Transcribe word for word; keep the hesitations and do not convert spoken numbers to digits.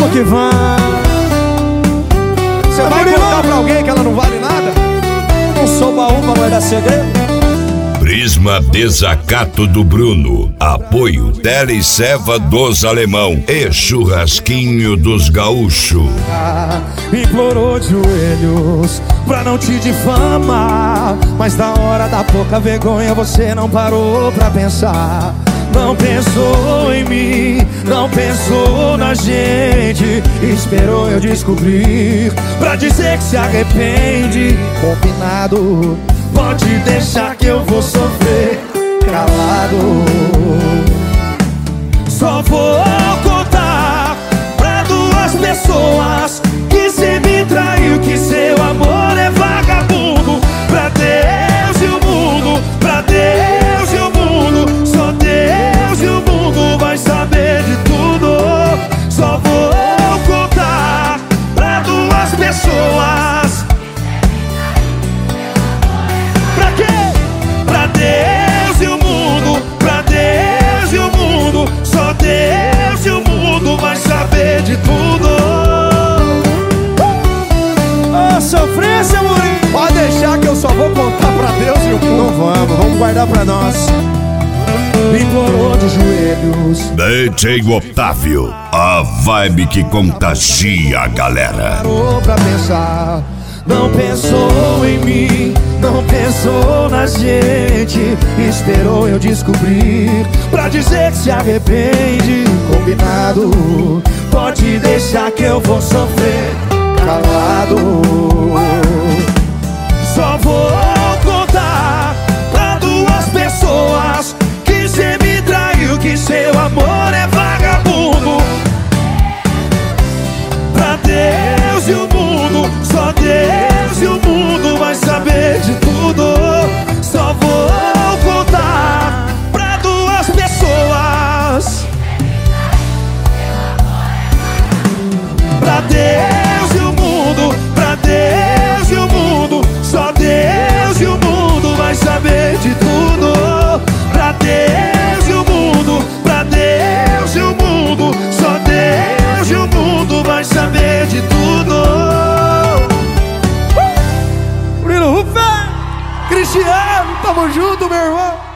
Vamos que vamos. Você vai contar pra alguém que ela não vale nada? Não sou baú pra guardar segredo. Prisma Desacato do Bruno. Apoio Tele e Ceva dos Alemão e Churrasquinho dos Gaúcho. Implorou de joelhos pra não te difamar, mas na hora da pouca vergonha você não parou pra pensar. Não pensou em mim, não pensou na gente. Esperou eu descobrir pra dizer que se arrepende. Combinado, pode deixar que eu vou sofrer calado. Só vou contar pra duas pessoas que cê me traiu, que seu amor é vagabundo. Pra Deus e o mundo, pra Deus e o mundo, só Deus e o mundo vai saber de tudo. Só vou contar pra duas pessoas. Pra quê? Pra Deus e o mundo, pra Deus e o mundo, só Deus e o mundo vai saber de tudo. Ô, sofrência, Murinho. Pode deixar que eu só vou contar pra Deus e o mundo. Não vamos, vamos guardar pra nós. Implorou de joelhos, D J Otávio, a vibe que contagia a galera. parou pra pensar. Não pensou em mim, não pensou na gente. Esperou eu descobrir pra dizer que se arrepende. Combinado, pode deixar que eu vou sofrer calado. Só vou contar pra duas pessoas que cê me traiu, que seu amor é vagabundo. Pra Deus e o mundo, só Deus e o mundo vai saber de tudo. Só vou contar pra duas pessoas. Pra Deus e o mundo, pra Deus e o mundo, só Deus e o mundo vai saber de tudo. Pra Deus e o mundo, pra Deus e o mundo, só Deus e o mundo vai saber de tudo. Murilo Rufé, Cristiano, tamo junto, meu irmão.